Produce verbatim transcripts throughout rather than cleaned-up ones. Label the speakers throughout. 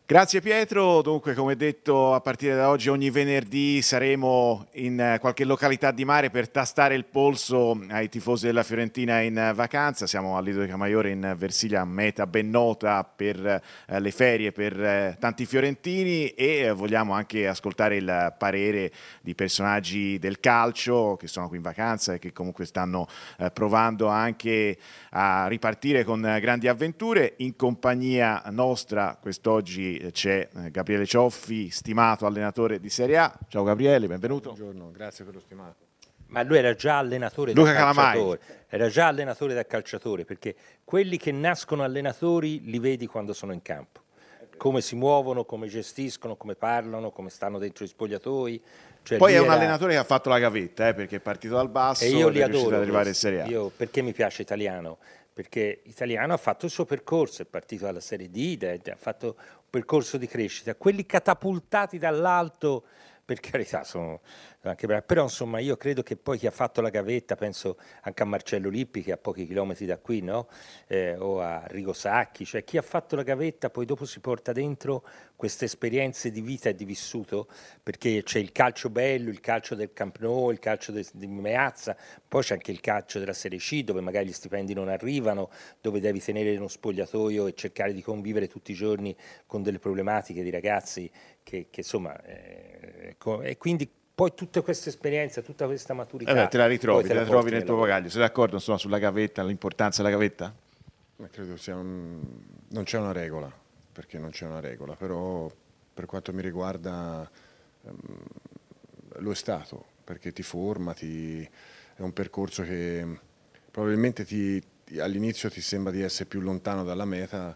Speaker 1: Grazie Pietro, dunque come detto a partire da oggi ogni venerdì saremo in qualche località di mare per tastare il polso ai tifosi della Fiorentina in vacanza. Siamo a Lido di Camaiore in Versilia, meta ben nota per eh, le ferie per eh, tanti fiorentini e eh, vogliamo anche ascoltare il parere di personaggi del calcio che sono qui in vacanza e che comunque stanno eh, provando anche a ripartire con grandi avventure. In compagnia nostra quest'oggi c'è Gabriele Cioffi, stimato allenatore di Serie A. Ciao Gabriele, benvenuto.
Speaker 2: Buongiorno, grazie per lo stimato.
Speaker 3: Ma lui era già allenatore
Speaker 1: Luca
Speaker 3: da
Speaker 1: Calamai.
Speaker 3: calciatore, era già allenatore da calciatore, perché quelli che nascono allenatori li vedi quando sono in campo. Come si muovono, come gestiscono, come parlano, come stanno dentro i spogliatoi. Cioè,
Speaker 1: Poi è un
Speaker 3: era...
Speaker 1: allenatore che ha fatto la gavetta, eh, perché è partito dal basso
Speaker 3: e io
Speaker 1: ed
Speaker 3: li
Speaker 1: è riuscito
Speaker 3: adoro
Speaker 1: ad arrivare in
Speaker 3: questi.
Speaker 1: Serie A.
Speaker 3: Io, perché mi piace Italiano? Perché Italiano ha fatto il suo percorso, è partito dalla Serie D, ha fatto un percorso di crescita. Quelli catapultati dall'alto, per carità, sono anche bravi, però insomma io credo che poi chi ha fatto la gavetta, penso anche a Marcello Lippi che è a pochi chilometri da qui, no? Eh, o a Rigo Sacchi, cioè chi ha fatto la gavetta poi dopo si porta dentro queste esperienze di vita e di vissuto, perché c'è il calcio bello, il calcio del Camp Nou, il calcio de, di Meazza, poi c'è anche il calcio della Serie C dove magari gli stipendi non arrivano, dove devi tenere uno spogliatoio e cercare di convivere tutti i giorni con delle problematiche di ragazzi che, che insomma eh, e quindi poi tutte queste esperienze, tutta questa maturità
Speaker 1: Eh beh, te la ritrovi, te, te la trovi nel tuo
Speaker 3: lavoro.
Speaker 1: bagaglio. Sei d'accordo insomma, sulla gavetta, l'importanza della gavetta?
Speaker 2: Ma credo sia un... non c'è una regola, perché non c'è una regola, però per quanto mi riguarda ehm, lo è stato, perché ti forma, ti... è un percorso che probabilmente ti... all'inizio ti sembra di essere più lontano dalla meta,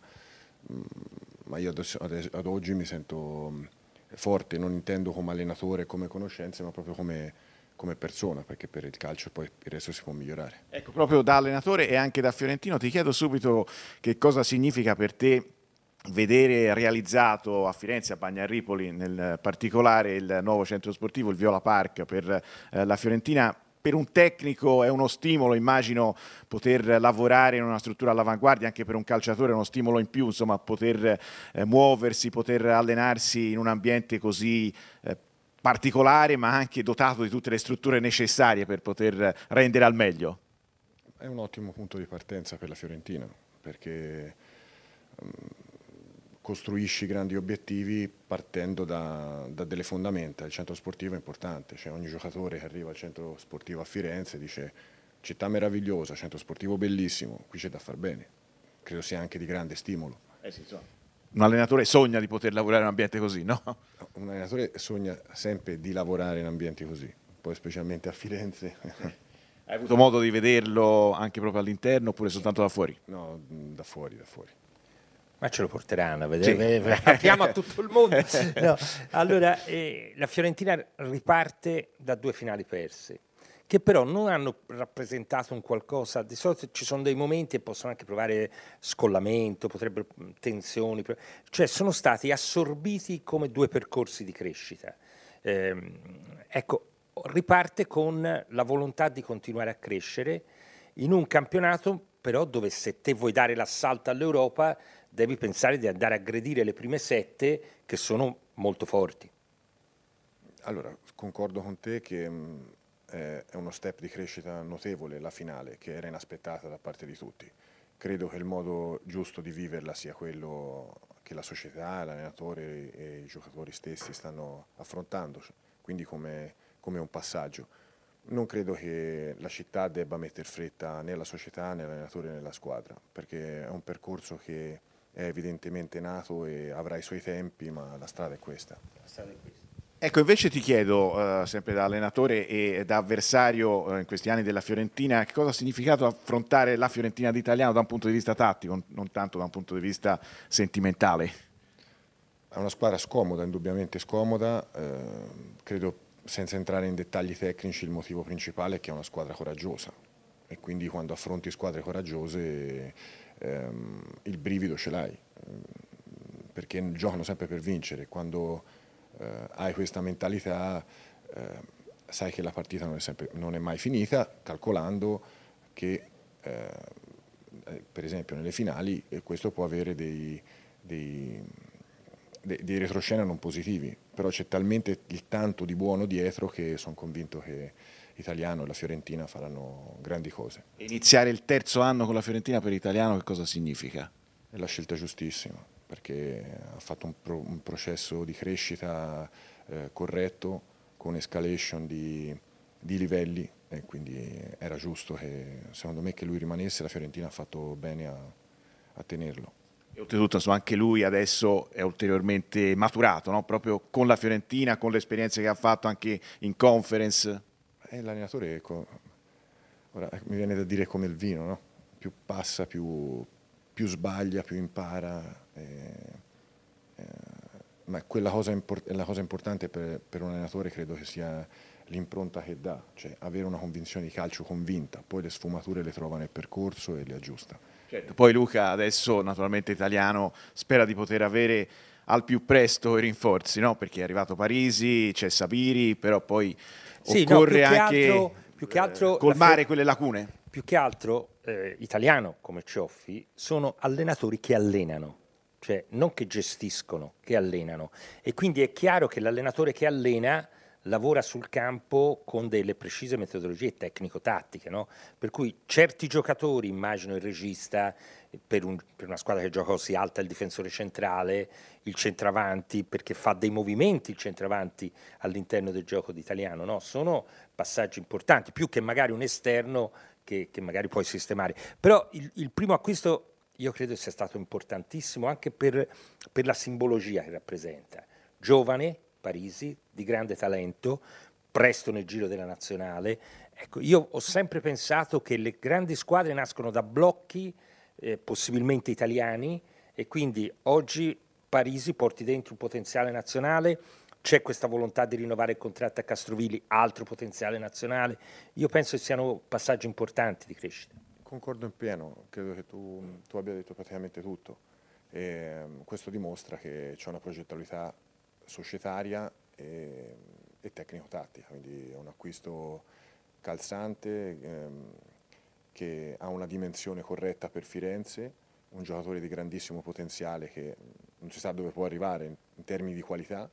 Speaker 2: ma io adesso, adesso, ad oggi mi sento forte, non intendo come allenatore, come conoscenze, ma proprio come, come persona, perché per il calcio poi il resto si può migliorare.
Speaker 1: Ecco, proprio da allenatore e anche da fiorentino ti chiedo subito che cosa significa per te vedere realizzato a Firenze, a Bagnaripoli nel particolare, il nuovo centro sportivo, il Viola Park per eh, la Fiorentina. Per un tecnico è uno stimolo, immagino, poter lavorare in una struttura all'avanguardia, anche per un calciatore è uno stimolo in più, insomma, poter eh, muoversi, poter allenarsi in un ambiente così eh, particolare, ma anche dotato di tutte le strutture necessarie per poter rendere al meglio.
Speaker 2: È un ottimo punto di partenza per la Fiorentina, perché um, costruisci grandi obiettivi partendo da, da delle fondamenta. Il centro sportivo è importante, cioè ogni giocatore che arriva al centro sportivo a Firenze dice città meravigliosa, centro sportivo bellissimo, qui c'è da far bene. Credo sia anche di grande stimolo.
Speaker 1: Eh sì, so. Un allenatore sogna di poter lavorare in un ambiente così, no?
Speaker 2: Un allenatore sogna sempre di lavorare in ambienti così, poi specialmente a Firenze.
Speaker 1: Hai avuto modo di vederlo anche proprio all'interno oppure soltanto da fuori?
Speaker 2: No, da fuori, da fuori.
Speaker 3: Ma ce lo porteranno a vedere,
Speaker 1: sì.
Speaker 3: Apriamo a tutto il mondo. No. Allora, eh, la Fiorentina riparte da due finali perse, che però non hanno rappresentato un qualcosa, di solito ci sono dei momenti e possono anche provare scollamento, potrebbero tensioni, cioè sono stati assorbiti come due percorsi di crescita. Eh, ecco, riparte con la volontà di continuare a crescere in un campionato però dove se te vuoi dare l'assalto all'Europa devi pensare di andare a aggredire le prime sette che sono molto forti.
Speaker 2: Allora, concordo con te che mh, è uno step di crescita notevole la finale, che era inaspettata da parte di tutti. Credo che il modo giusto di viverla sia quello che la società, l'allenatore e i giocatori stessi stanno affrontando, quindi come, come un passaggio. Non credo che la città debba mettere fretta né alla società né all'allenatore né alla squadra, perché è un percorso che è evidentemente nato e avrà i suoi tempi, ma la strada è questa.
Speaker 3: La strada è questa.
Speaker 1: Ecco, invece ti chiedo, eh, sempre da allenatore e da avversario eh, in questi anni della Fiorentina, che cosa ha significato affrontare la Fiorentina d'Italiano da un punto di vista tattico, non tanto da un punto di vista sentimentale?
Speaker 2: È una squadra scomoda, indubbiamente scomoda, eh, credo senza entrare in dettagli tecnici il motivo principale è che è una squadra coraggiosa e quindi quando affronti squadre coraggiose ehm, il brivido ce l'hai, perché giocano sempre per vincere. Quando eh, hai questa mentalità eh, sai che la partita non è, sempre, non è mai finita, calcolando che eh, per esempio nelle finali questo può avere dei, dei de, dei retroscena non positivi, però c'è talmente il tanto di buono dietro che sono convinto che Italiano e la Fiorentina faranno grandi cose.
Speaker 1: Iniziare il terzo anno con la Fiorentina per Italiano che cosa significa?
Speaker 2: È la scelta giustissima, perché ha fatto un, pro, un processo di crescita eh, corretto, con escalation di, di livelli, e quindi era giusto che, secondo me, che lui rimanesse. La Fiorentina ha fatto bene a, a tenerlo.
Speaker 1: E oltretutto insomma, anche lui adesso è ulteriormente maturato, no? Proprio con la Fiorentina, con le esperienze che ha fatto anche in conference.
Speaker 2: E l'allenatore, ora mi viene da dire come il vino, no? Più passa, più, più sbaglia, più impara. Eh, eh, ma quella cosa import- la cosa importante per, per un allenatore credo che sia l'impronta che dà, cioè avere una convinzione di calcio convinta, poi le sfumature le trova nel percorso e le aggiusta.
Speaker 1: Certo. Poi Luca adesso naturalmente Italiano spera di poter avere al più presto i rinforzi, no? Perché è arrivato Parisi, c'è Sabiri, però poi
Speaker 3: sì,
Speaker 1: occorre
Speaker 3: no, più
Speaker 1: anche
Speaker 3: che altro, più che altro
Speaker 1: eh, colmare
Speaker 3: Fior-
Speaker 1: quelle lacune.
Speaker 3: Più che altro eh, Italiano come Cioffi sono allenatori che allenano, cioè non che gestiscono, che allenano. E quindi è chiaro che l'allenatore che allena lavora sul campo con delle precise metodologie tecnico-tattiche, no? Per cui certi giocatori, immagino il regista, per, un, per una squadra che gioca così alta, il difensore centrale, il centravanti, perché fa dei movimenti il centravanti all'interno del gioco d'Italiano, no? Sono passaggi importanti, più che magari un esterno che, che magari puoi sistemare. Però il, il primo acquisto io credo sia stato importantissimo anche per, per la simbologia che rappresenta. Giovane, Parisi, di grande talento, presto nel giro della nazionale. Ecco, io ho sempre pensato che le grandi squadre nascono da blocchi eh, possibilmente italiani e quindi oggi Parisi porti dentro un potenziale nazionale, c'è questa volontà di rinnovare il contratto a Castrovilli, altro potenziale nazionale. Io penso che siano passaggi importanti di crescita.
Speaker 2: Concordo in pieno, credo che tu, tu abbia detto praticamente tutto. E, um, questo dimostra che c'è una progettualità societaria e, e tecnico-tattica, quindi è un acquisto calzante ehm, che ha una dimensione corretta per Firenze, un giocatore di grandissimo potenziale che non si sa dove può arrivare in, in termini di qualità,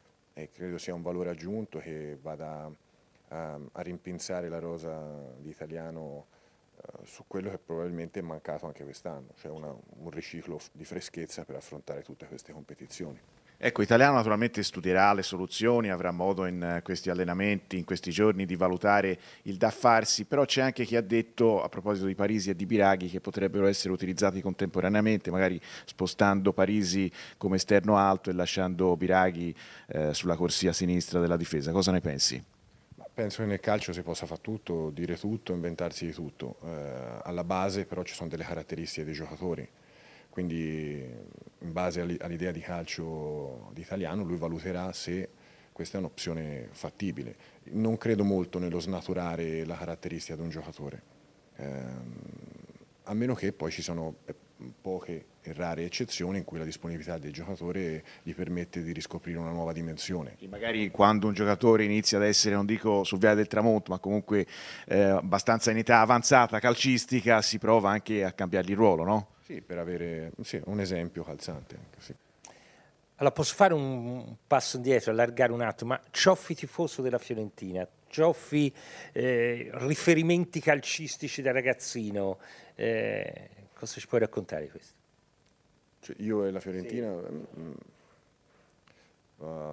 Speaker 2: e credo sia un valore aggiunto che vada a, a rimpinzare la rosa di Italiano uh, su quello che probabilmente è mancato anche quest'anno, cioè una, un riciclo di freschezza per affrontare tutte queste competizioni.
Speaker 1: Ecco, Italiano naturalmente studierà le soluzioni, avrà modo in questi allenamenti, in questi giorni, di valutare il da farsi, però c'è anche chi ha detto, a proposito di Parisi e di Biraghi, che potrebbero essere utilizzati contemporaneamente, magari spostando Parisi come esterno alto e lasciando Biraghi eh, sulla corsia sinistra della difesa. Cosa ne pensi?
Speaker 2: Penso che nel calcio si possa fare tutto, dire tutto, inventarsi di tutto. Eh, alla base però ci sono delle caratteristiche dei giocatori. Quindi in base all'idea di calcio di Italiano lui valuterà se questa è un'opzione fattibile. Non credo molto nello snaturare la caratteristica di un giocatore, ehm, a meno che poi ci sono poche e rare eccezioni in cui la disponibilità del giocatore gli permette di riscoprire una nuova dimensione.
Speaker 1: E magari quando un giocatore inizia ad essere, non dico sul viale del tramonto, ma comunque eh, abbastanza in età avanzata calcistica, si prova anche a cambiargli il ruolo, no?
Speaker 2: Sì, per avere sì, un esempio calzante. Anche, sì.
Speaker 3: Allora, posso fare un passo indietro, allargare un attimo, ma Cioffi tifoso della Fiorentina, Cioffi eh, riferimenti calcistici da ragazzino, eh, cosa ci puoi raccontare di questo?
Speaker 2: Cioè, io e la Fiorentina... Sì. Mh, uh,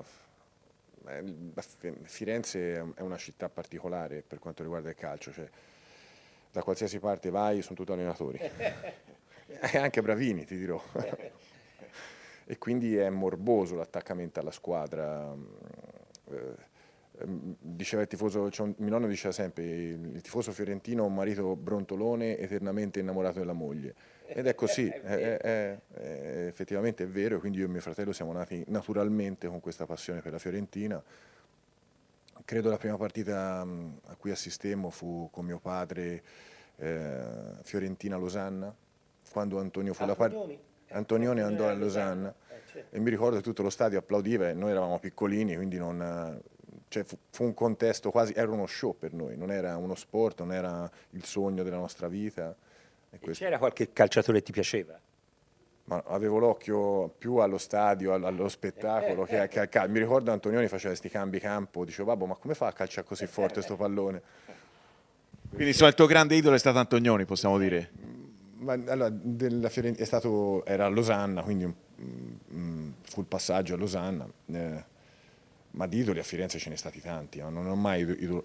Speaker 2: Firenze è una città particolare per quanto riguarda il calcio, cioè, da qualsiasi parte vai sono tutti allenatori. E anche bravini, ti dirò. E quindi è morboso l'attaccamento alla squadra. Eh, diceva il tifoso, cioè, mio nonno diceva sempre, il tifoso fiorentino ha un marito brontolone eternamente innamorato della moglie. Ed è così, è, è, è, è, effettivamente è vero, quindi io e mio fratello siamo nati naturalmente con questa passione per la Fiorentina. Credo la prima partita a cui assistemmo fu con mio padre, eh, Fiorentina-Losanna, quando Antonio fu la partita. Antonioni andò a Losanna e mi ricordo che tutto lo stadio applaudiva e noi eravamo piccolini, quindi non, cioè fu, fu un contesto quasi, era uno show per noi, non era uno sport, non era il sogno della nostra vita.
Speaker 3: E c'era qualche calciatore che ti piaceva?
Speaker 2: Ma avevo l'occhio più allo stadio, allo spettacolo che, che al calcio. Mi ricordo Antonioni faceva questi cambi campo, dicevo, babbo, ma come fa a calciare così forte sto pallone?
Speaker 1: Quindi insomma, il tuo grande idolo è stato Antonioni, possiamo dire?
Speaker 2: Ma, allora, della Fiorentina, è stato, era a Losanna, quindi um, fu il passaggio a Losanna, eh, ma di idoli a Firenze ce ne stati tanti, no? Non ho mai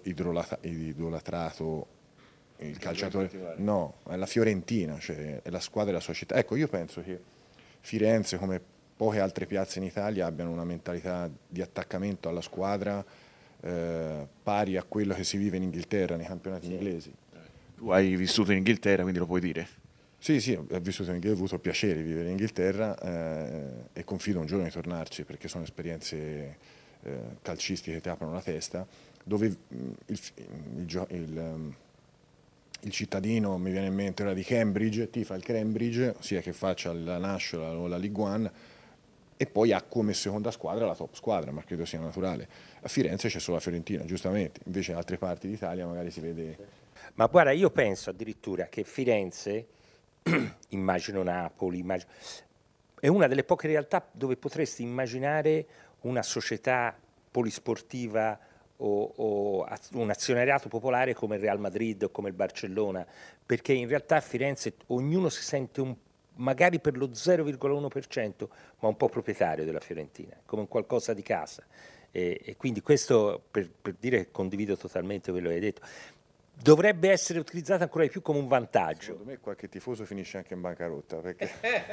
Speaker 2: idolatrato il calciatore, no, è la Fiorentina, cioè è la squadra della sua città. Ecco, io penso che Firenze, come poche altre piazze in Italia, abbiano una mentalità di attaccamento alla squadra eh, pari a quello che si vive in Inghilterra, nei campionati sì. inglesi.
Speaker 1: Tu hai vissuto in Inghilterra, quindi lo puoi dire?
Speaker 2: Sì, sì, ho vissuto in Inghilterra, ho avuto il piacere di vivere in Inghilterra eh, e confido un giorno di tornarci perché sono esperienze eh, calcistiche che ti aprono la testa, dove il, il, il, il il cittadino, mi viene in mente ora di Cambridge, tifa il Cambridge, sia che faccia la National o la League One, e poi ha come seconda squadra la top squadra, ma credo sia naturale. A Firenze c'è solo la Fiorentina, giustamente, invece in altre parti d'Italia magari si vede...
Speaker 3: Ma guarda, io penso addirittura che Firenze, immagino Napoli, immagino, è una delle poche realtà dove potresti immaginare una società polisportiva o, o un azionariato popolare come il Real Madrid o come il Barcellona, perché in realtà a Firenze ognuno si sente un, magari per lo zero virgola uno per cento, ma un po' proprietario della Fiorentina, come un qualcosa di casa. E, e quindi questo per, per dire che condivido totalmente quello che hai detto. Dovrebbe essere utilizzato ancora di più come un vantaggio.
Speaker 2: Secondo me qualche tifoso finisce anche in bancarotta. Perché...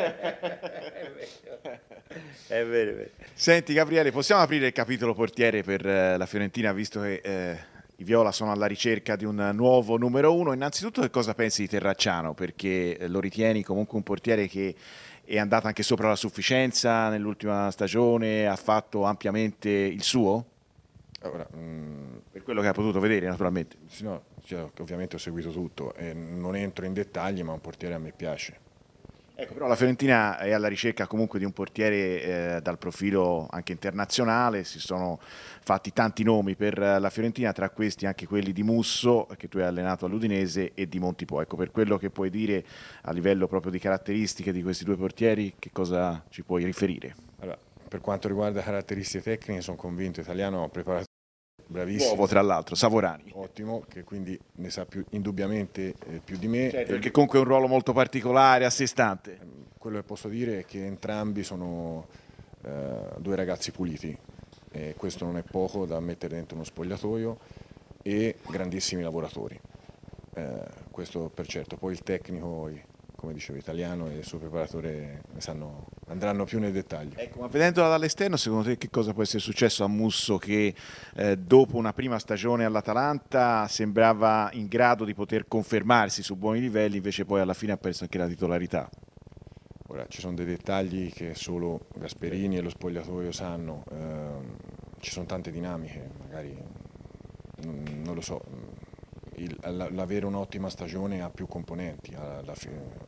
Speaker 3: è vero, è vero, è vero.
Speaker 1: Senti Gabriele, possiamo aprire il capitolo portiere per eh, la Fiorentina, visto che eh, i Viola sono alla ricerca di un nuovo numero uno. Innanzitutto che cosa pensi di Terracciano? Perché eh, lo ritieni comunque un portiere che è andato anche sopra la sufficienza nell'ultima stagione, ha fatto ampiamente il suo?
Speaker 2: Ora, mh,
Speaker 1: per quello che ha potuto vedere naturalmente.
Speaker 2: Sì, no, cioè, ovviamente ho seguito tutto e non entro in dettagli, ma un portiere a me piace.
Speaker 1: Ecco, però la Fiorentina è alla ricerca comunque di un portiere eh, dal profilo anche internazionale, si sono fatti tanti nomi per la Fiorentina, tra questi anche quelli di Musso, che tu hai allenato all'Udinese, e di Montipò. Ecco, per quello che puoi dire a livello proprio di caratteristiche di questi due portieri, che cosa ci puoi riferire?
Speaker 2: Allora, per quanto riguarda caratteristiche tecniche, sono convinto, Italiano ha preparato bravissimo.
Speaker 1: Nuovo tra l'altro, Savorani.
Speaker 2: Ottimo, che quindi ne sa più, indubbiamente eh, più di me.
Speaker 1: Certo, perché comunque è un ruolo molto particolare, a sé stante.
Speaker 2: Quello che posso dire è che entrambi sono eh, due ragazzi puliti, e questo non è poco da mettere dentro uno spogliatoio, e grandissimi lavoratori. Eh, questo per certo, poi il tecnico, come dicevo, Italiano e il suo preparatore ne sanno, andranno più nei dettagli.
Speaker 1: Ecco, ma vedendola dall'esterno, secondo te che cosa può essere successo a Musso che eh, dopo una prima stagione all'Atalanta sembrava in grado di poter confermarsi su buoni livelli, invece poi alla fine ha perso anche la titolarità?
Speaker 2: Ora, ci sono dei dettagli che solo Gasperini e lo spogliatoio sanno, ehm, ci sono tante dinamiche, magari non, non lo so. L'avere un'ottima stagione ha più componenti, ha la,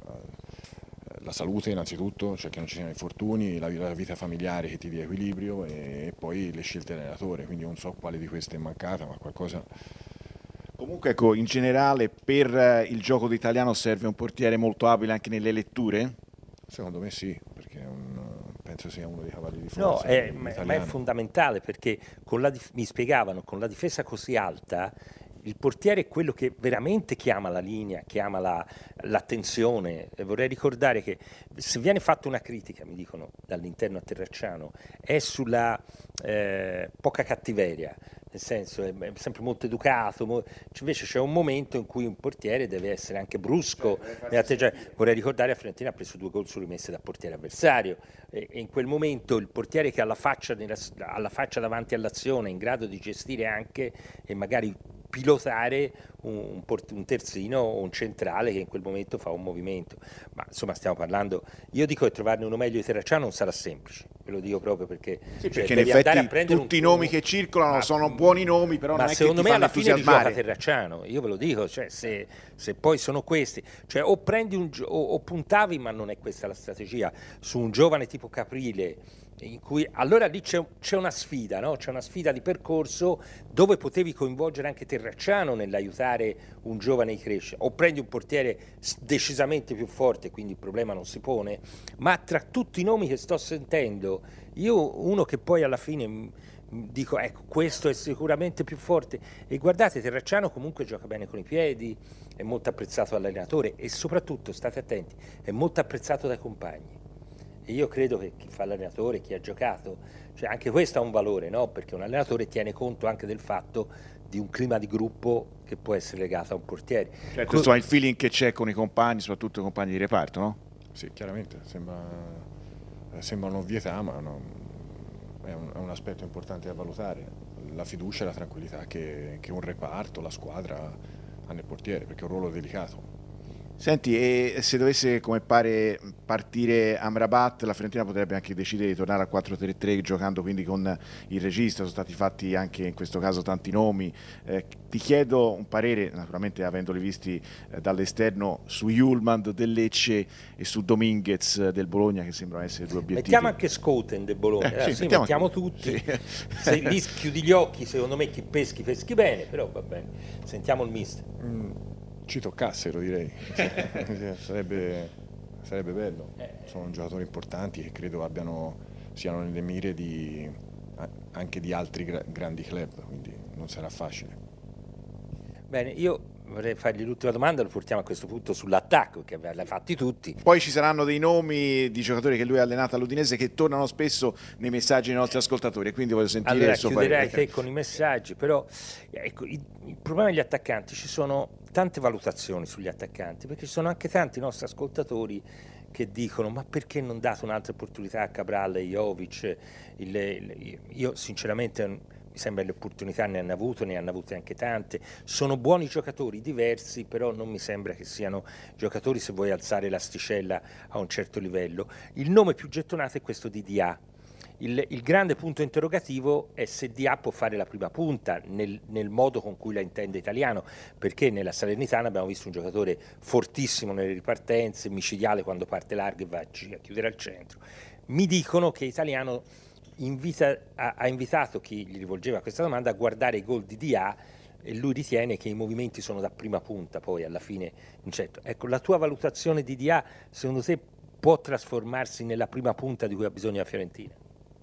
Speaker 2: la salute innanzitutto, cioè che non ci siano infortuni, la, la vita familiare che ti dia equilibrio, e, e poi le scelte dell'allenatore, quindi non so quale di queste è mancata, ma qualcosa...
Speaker 1: Comunque ecco, in generale per il gioco d'Italiano serve un portiere molto abile anche nelle letture?
Speaker 2: Secondo me sì, perché è un, penso sia uno dei cavalli di forza.
Speaker 3: No, è, ma è fondamentale, perché con la, mi spiegavano, con la difesa così alta il portiere è quello che veramente chiama la linea, chiama la, l'attenzione. E vorrei ricordare che se viene fatta una critica, mi dicono dall'interno a Terracciano, è sulla eh, poca cattiveria, nel senso è, è sempre molto educato, mo, invece c'è un momento in cui un portiere deve essere anche brusco. Cioè, vorrei ricordare che la Fiorentina ha preso due gol su rimesse dal portiere avversario, e, e in quel momento il portiere che ha la faccia, nella, ha la faccia davanti all'azione, è in grado di gestire anche e magari pilotare un, un terzino o un centrale che in quel momento fa un movimento. Ma insomma stiamo parlando, io dico che trovarne uno meglio di Terracciano non sarà semplice, ve lo dico proprio perché,
Speaker 1: sì,
Speaker 3: cioè,
Speaker 1: perché in effetti tutti i nomi che circolano ma, sono buoni nomi, però
Speaker 3: ma
Speaker 1: non è
Speaker 3: secondo
Speaker 1: che
Speaker 3: me alla fine gioca Terracciano, io ve lo dico, cioè, se, se poi sono questi, cioè o prendi un o, o puntavi, ma non è questa la strategia, su un giovane tipo Caprile in cui allora lì c'è, c'è una sfida, no? C'è una sfida di percorso dove potevi coinvolgere anche Terracciano nell'aiutare un giovane di crescere, o prendi un portiere decisamente più forte, quindi il problema non si pone, ma tra tutti i nomi che sto sentendo, io uno che poi alla fine dico, ecco, questo è sicuramente più forte, e guardate, Terracciano comunque gioca bene con i piedi, è molto apprezzato dall'allenatore e soprattutto, state attenti, è molto apprezzato dai compagni. E io credo che chi fa l'allenatore, chi ha giocato, cioè anche questo ha un valore, no? Perché un allenatore tiene conto anche del fatto di un clima di gruppo che può essere legato a un portiere.
Speaker 1: Certo, insomma, il feeling che c'è con i compagni, soprattutto i compagni di reparto, no?
Speaker 2: Sì, chiaramente, sembra, sembra un'ovvietà, ma no, è, un, è un aspetto importante da valutare, la fiducia e la tranquillità che, che un reparto, la squadra ha nel portiere, perché è un ruolo delicato.
Speaker 1: Senti, e se dovesse, come pare, partire Amrabat, la Fiorentina potrebbe anche decidere di tornare al quattro tre tre, giocando quindi con il regista. Sono stati fatti anche in questo caso tanti nomi. Eh, ti chiedo un parere, naturalmente avendoli visti eh, dall'esterno, su Hjulmand del Lecce e su Dominguez del Bologna, che sembrano essere due obiettivi.
Speaker 3: Mettiamo anche Schouten del Bologna,
Speaker 1: eh, sì,
Speaker 3: sì,
Speaker 1: mettiamo,
Speaker 3: mettiamo tutti. Sì. Se lì chiudi gli occhi, secondo me chi peschi peschi bene, però va bene. Sentiamo il mister.
Speaker 2: Mm. Ci toccassero, direi. sarebbe, sarebbe bello. Sono giocatori importanti che credo abbiano, siano nelle mire di, anche di altri gra- grandi club, quindi non sarà facile.
Speaker 3: Bene, io vorrei fargli l'ultima domanda, lo portiamo a questo punto sull'attacco, che l'hai fatti tutti.
Speaker 1: Poi ci saranno dei nomi di giocatori che lui ha allenato all'Udinese che tornano spesso nei messaggi dei nostri ascoltatori, e quindi voglio sentire
Speaker 3: allora,
Speaker 1: il suo
Speaker 3: chiuderai
Speaker 1: parere.
Speaker 3: te con i messaggi, però ecco, il, il problema degli attaccanti, ci sono tante valutazioni sugli attaccanti, perché ci sono anche tanti nostri ascoltatori che dicono ma perché non date un'altra opportunità a Cabral e Jovic? Il, il, io sinceramente mi sembra che le opportunità ne hanno avuto, ne hanno avute anche tante, sono buoni giocatori diversi, però non mi sembra che siano giocatori se vuoi alzare l'asticella a un certo livello. Il nome più gettonato è questo di Dia. Il, il grande punto interrogativo è se Dia può fare la prima punta nel, nel modo con cui la intende Italiano, perché nella Salernitana abbiamo visto un giocatore fortissimo nelle ripartenze, micidiale quando parte largo e va a chiudere al centro. Mi dicono che Italiano invita, ha, ha invitato chi gli rivolgeva questa domanda a guardare i gol di Dia, e lui ritiene che i movimenti sono da prima punta poi alla fine. Certo. Ecco, la tua valutazione di Dia secondo te può trasformarsi nella prima punta di cui ha bisogno la Fiorentina?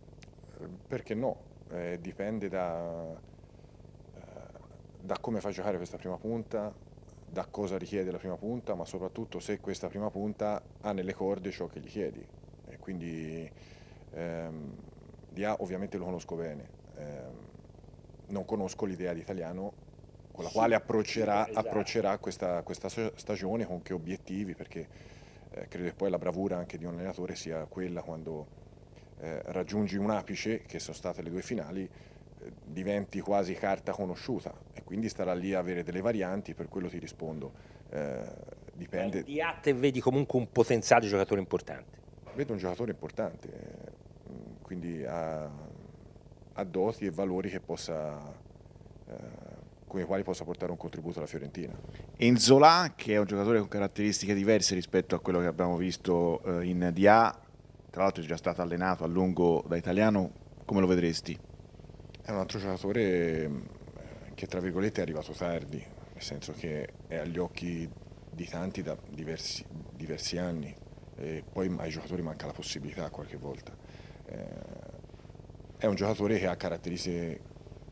Speaker 2: Perché no? Eh, dipende da, eh, da come fa giocare questa prima punta, da cosa richiede la prima punta, ma soprattutto se questa prima punta ha nelle corde ciò che gli chiedi. E quindi ehm, Dia ovviamente lo conosco bene, ehm, non conosco l'idea di Italiano con la quale approccerà,
Speaker 3: esatto.
Speaker 2: approccerà questa, questa stagione, con che obiettivi, perché eh, credo che poi la bravura anche di un allenatore sia quella quando Eh, raggiungi un apice, che sono state le due finali, eh, diventi quasi carta conosciuta, e quindi starà lì a avere delle varianti. Per quello ti rispondo, eh, dipende.
Speaker 3: Di Atte vedi comunque un potenziale giocatore importante?
Speaker 2: Vedo un giocatore importante, eh, quindi ha, ha doti e valori che possa, eh, con i quali possa portare un contributo alla Fiorentina.
Speaker 1: Nzola, che è un giocatore con caratteristiche diverse rispetto a quello che abbiamo visto eh, in D A, tra l'altro è già stato allenato a lungo da Italiano, come lo vedresti?
Speaker 2: È un altro giocatore che tra virgolette è arrivato tardi, nel senso che è agli occhi di tanti da diversi, diversi anni, e poi ai giocatori manca la possibilità qualche volta. Eh, è un giocatore che ha caratteristiche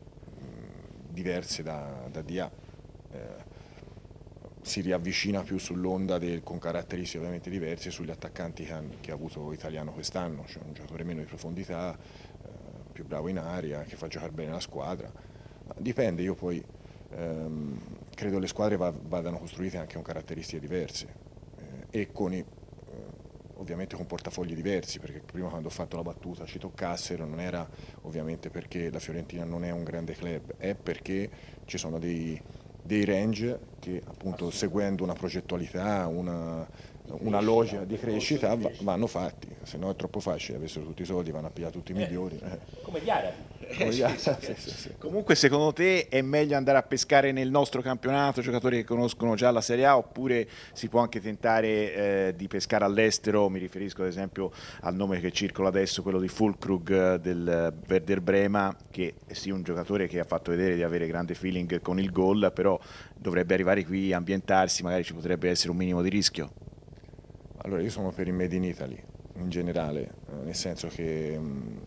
Speaker 2: diverse da, da D A. Eh, si riavvicina più sull'onda del, con caratteristiche ovviamente diverse, sugli attaccanti che, han, che ha avuto Italiano quest'anno, cioè un giocatore meno di profondità, eh, più bravo in aria, che fa giocare bene la squadra. Ma dipende, io poi ehm, credo le squadre va, vadano costruite anche con caratteristiche diverse eh, e con i, eh, ovviamente con portafogli diversi, perché prima quando ho fatto la battuta ci toccassero non era ovviamente perché la Fiorentina non è un grande club, è perché ci sono dei dei range che appunto seguendo una progettualità, una, una logica di crescita va, vanno fatti, se no è troppo facile, avessero tutti i soldi vanno a pigliare tutti i migliori. Eh.
Speaker 3: Come gli arabi.
Speaker 2: Come gli arabi. Sì, sì, sì.
Speaker 1: Comunque secondo te è meglio andare a pescare nel nostro campionato giocatori che conoscono già la Serie A, oppure si può anche tentare eh, di pescare all'estero? Mi riferisco ad esempio al nome che circola adesso, quello di Füllkrug del Werder Brema, che è sì un giocatore che ha fatto vedere di avere grande feeling con il gol, però dovrebbe arrivare qui, ambientarsi, magari ci potrebbe essere un minimo di rischio.
Speaker 2: Allora, io sono per il Made in Italy in generale, nel senso che mh,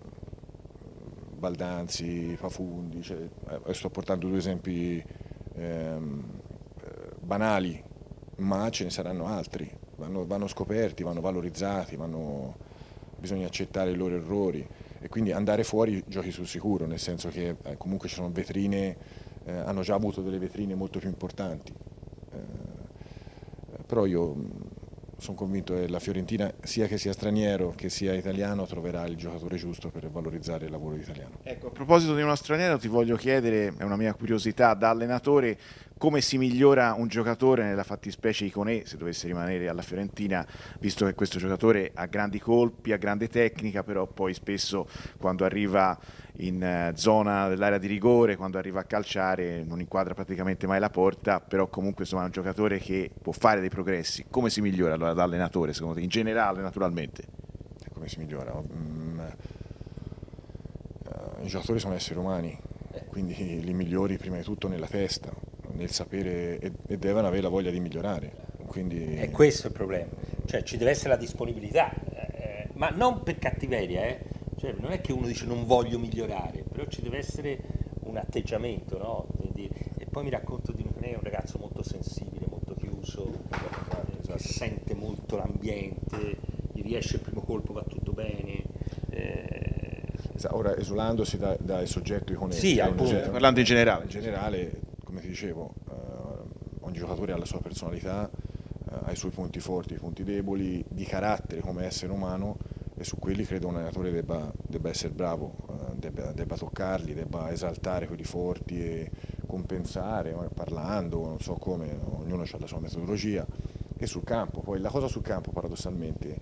Speaker 2: Baldanzi, Pafundi, cioè, eh, sto portando due esempi ehm, banali, ma ce ne saranno altri, vanno, vanno scoperti, vanno valorizzati, vanno, bisogna accettare i loro errori e quindi andare fuori giochi sul sicuro, nel senso che eh, comunque ci sono vetrine, eh, hanno già avuto delle vetrine molto più importanti, eh, però io sono convinto che la Fiorentina, sia che sia straniero che sia italiano, troverà il giocatore giusto per valorizzare il lavoro italiano.
Speaker 1: Ecco, a proposito di uno straniero ti voglio chiedere, è una mia curiosità da allenatore, come si migliora un giocatore, nella fattispecie Iconé, se dovesse rimanere alla Fiorentina, visto che questo giocatore ha grandi colpi, ha grande tecnica, però poi spesso quando arriva in zona dell'area di rigore, quando arriva a calciare non inquadra praticamente mai la porta, però comunque insomma è un giocatore che può fare dei progressi. Come si migliora allora da allenatore secondo te, in generale naturalmente?
Speaker 2: Come si migliora? Mm, uh, I giocatori sono esseri umani, quindi li migliori prima di tutto nella testa, nel sapere, e, e devono avere la voglia di migliorare. Quindi...
Speaker 3: E questo è il problema, cioè ci deve essere la disponibilità, eh, ma non per cattiveria, eh. Cioè, non è che uno dice non voglio migliorare, però ci deve essere un atteggiamento, no? Quindi, e poi mi racconto di un, un ragazzo molto sensibile, molto chiuso, che sente molto l'ambiente, gli riesce il primo colpo, va tutto bene. Eh...
Speaker 2: Ora esulandosi da, dal soggetto Iconé,
Speaker 3: sì, appunto,
Speaker 1: parlando in generale.
Speaker 2: In generale, come ti dicevo, eh, ogni giocatore ha la sua personalità, eh, ha i suoi punti forti, i punti deboli, di carattere come essere umano, e su quelli credo un allenatore debba, debba essere bravo, eh, debba, debba toccarli, debba esaltare quelli forti e compensare, parlando, non so come, ognuno ha la sua metodologia. E sul campo, poi la cosa sul campo paradossalmente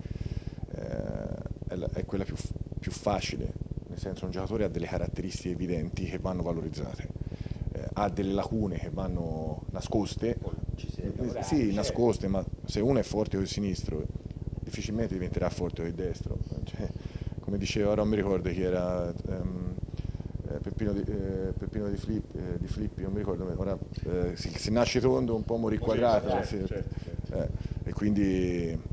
Speaker 2: eh, è, la, è quella più, più facile, nel senso un giocatore ha delle caratteristiche evidenti che vanno valorizzate, eh, ha delle lacune che vanno nascoste, eh, sì, nascoste, ma se uno è forte con il sinistro difficilmente diventerà forte con il destro, cioè, come diceva, ora non mi ricordo chi era, um, eh, Peppino, di, eh, Peppino di, Flip, eh, di Flippi, non mi ricordo, ora eh, si, si nasce tondo un po' muore quadrato, certo, sì, certo, certo. Eh, e quindi... Eh,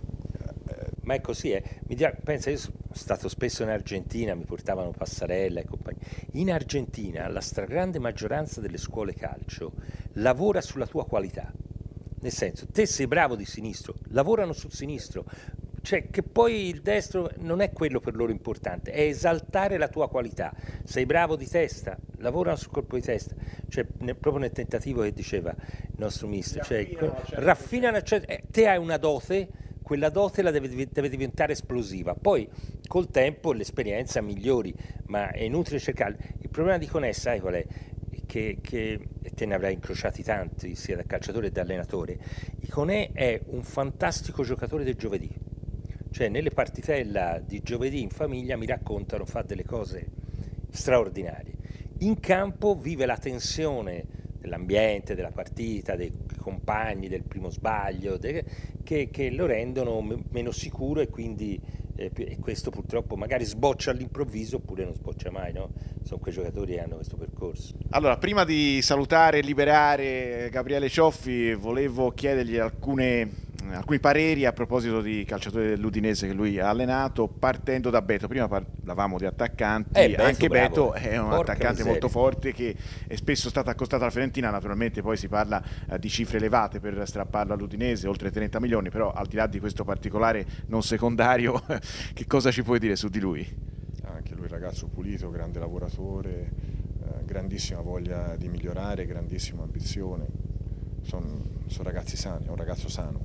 Speaker 3: ma è così, eh. Mi dia, pensa, io sono stato spesso in Argentina, mi portavano Passarella e compagnia. In Argentina la stragrande maggioranza delle scuole calcio lavora sulla tua qualità, nel senso, te sei bravo di sinistro, lavorano sul sinistro, cioè che poi il destro non è quello per loro importante, è esaltare la tua qualità. Sei bravo di testa, lavorano sul colpo di testa, cioè nel, proprio nel tentativo che diceva il nostro mister, cioè, raffinano, cioè, eh, te hai una dote, quella dote la deve, deve diventare esplosiva, poi col tempo l'esperienza migliori, ma è inutile cercare. Il problema di Iconé, sai qual è? Che, che te ne avrai incrociati tanti, sia da calciatore che da allenatore. Iconé è un fantastico giocatore del giovedì, cioè nelle partitelle di giovedì in famiglia mi raccontano, fa delle cose straordinarie. In campo vive la tensione dell'ambiente, della partita, dei compagni, del primo sbaglio, de, che, che lo rendono m- meno sicuro e quindi eh, e questo purtroppo magari sboccia all'improvviso oppure non sboccia mai, no? Sono quei giocatori che hanno questo percorso.
Speaker 1: Allora, prima di salutare e liberare Gabriele Cioffi, volevo chiedergli alcune, alcuni pareri a proposito di calciatori dell'Udinese che lui ha allenato, partendo da Beto. Prima parlavamo di attaccanti,
Speaker 3: eh, Beto,
Speaker 1: anche
Speaker 3: bravo,
Speaker 1: Beto è un
Speaker 3: Porca
Speaker 1: attaccante
Speaker 3: miseria.
Speaker 1: molto forte che è spesso stato accostato alla Fiorentina, naturalmente poi si parla eh, di cifre elevate per strapparlo all'Udinese, oltre trenta milioni, però al di là di questo particolare non secondario, che cosa ci puoi dire su di lui?
Speaker 2: Anche lui ragazzo pulito, grande lavoratore, eh, grandissima voglia di migliorare, grandissima ambizione, sono son ragazzi sani, è un ragazzo sano.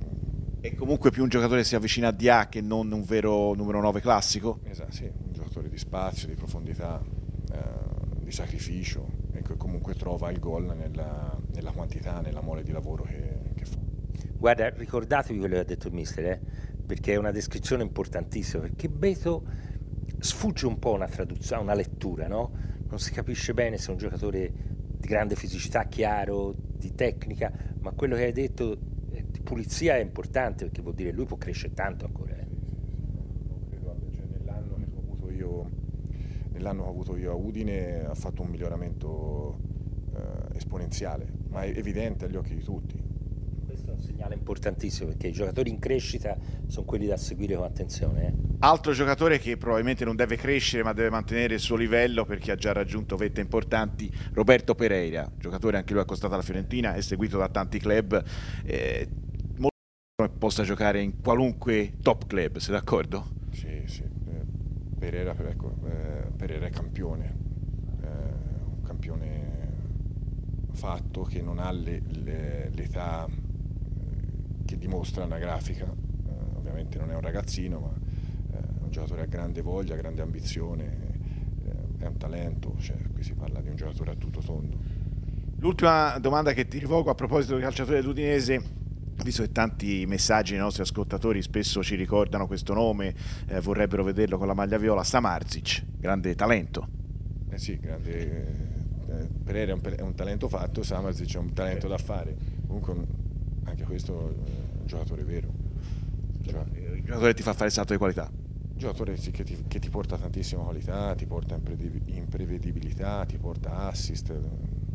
Speaker 1: È comunque più un giocatore che si avvicina a D A che non un vero numero nove classico?
Speaker 2: Esatto, sì, un giocatore di spazio, di profondità, eh, di sacrificio, e che comunque trova il gol nella, nella quantità, nella mole di lavoro che, che fa.
Speaker 3: Guarda, ricordatevi quello che ha detto il mister, eh? Perché è una descrizione importantissima, perché Beto sfugge un po' una traduzione, una lettura, no? Non si capisce bene se è un giocatore di grande fisicità, chiaro, di tecnica, ma quello che hai detto eh, di pulizia è importante, perché vuol dire che lui può crescere tanto ancora. Eh.
Speaker 2: Non credo abbia, cioè, nell'anno che ho avuto io, nell'anno che ho avuto io a Udine ha fatto un miglioramento eh, esponenziale, ma è evidente agli occhi di tutti.
Speaker 3: Questo è un segnale importantissimo, perché i giocatori in crescita sono quelli da seguire con attenzione. Eh.
Speaker 1: Altro giocatore che probabilmente non deve crescere ma deve mantenere il suo livello perché ha già raggiunto vette importanti, Roberto Pereira, giocatore anche lui accostato alla Fiorentina, è seguito da tanti club, eh, molto possa giocare in qualunque top club, sei d'accordo?
Speaker 2: Sì, sì. Eh, Pereira, ecco, eh, Pereira è campione, eh, un campione fatto che non ha le, le, l'età che dimostra una grafica, eh, ovviamente non è un ragazzino, ma eh, è un giocatore a grande voglia, grande ambizione, eh, è un talento, cioè, qui si parla di un giocatore a tutto tondo.
Speaker 1: L'ultima domanda che ti rivolgo a proposito del calciatore dell'Udinese, visto che tanti messaggi dei nostri ascoltatori spesso ci ricordano questo nome, eh, vorrebbero vederlo con la maglia viola, Samardzic, grande talento.
Speaker 2: Eh sì, grande, eh, Pereira è un, è un talento fatto, Samardzic è un talento da fare, comunque anche questo è un giocatore vero.
Speaker 1: Cioè, il giocatore ti fa fare il salto di qualità.
Speaker 2: Un giocatore sì, che, ti, che ti porta tantissima qualità, ti porta imprevedibilità, ti porta assist. Eh,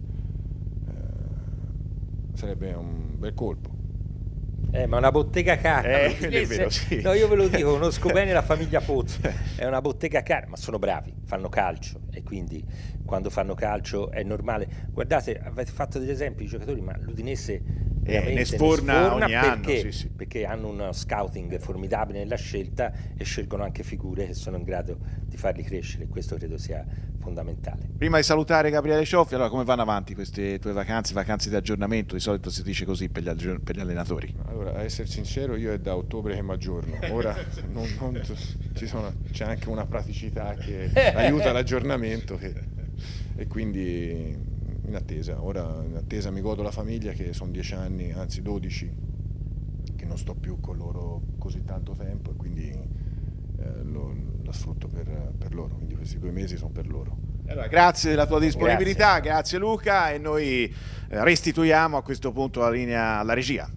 Speaker 2: sarebbe un bel colpo.
Speaker 3: Eh, ma una bottega cara.
Speaker 1: Eh, è vero, sì.
Speaker 3: No, io ve lo dico, conosco bene la famiglia Pozzo. È una bottega cara, ma sono bravi, fanno calcio e quindi quando fanno calcio è normale. Guardate, avete fatto degli esempi di giocatori, ma l'Udinese
Speaker 1: Eh, ne sforna, ne sforna ogni
Speaker 3: perché,
Speaker 1: anno, sì, sì.
Speaker 3: perché hanno uno scouting formidabile nella scelta e scelgono anche figure che sono in grado di farli crescere, e questo credo sia fondamentale.
Speaker 1: Prima di salutare Gabriele Cioffi, allora come vanno avanti queste tue vacanze, vacanze di aggiornamento? Di solito si dice così per gli, per gli allenatori.
Speaker 2: Allora, a essere sincero, io è da ottobre che mi aggiorno. Ora non, non, ci sono, c'è anche una praticità che aiuta l'aggiornamento che, e quindi in attesa, ora in attesa mi godo la famiglia, che sono dieci anni, anzi dodici, che non sto più con loro così tanto tempo, e quindi eh, lo, la sfrutto per, per loro, quindi questi due mesi sono per loro.
Speaker 1: Allora, grazie della tua disponibilità,
Speaker 3: Grazie,
Speaker 1: grazie Luca, e noi restituiamo a questo punto la linea alla regia.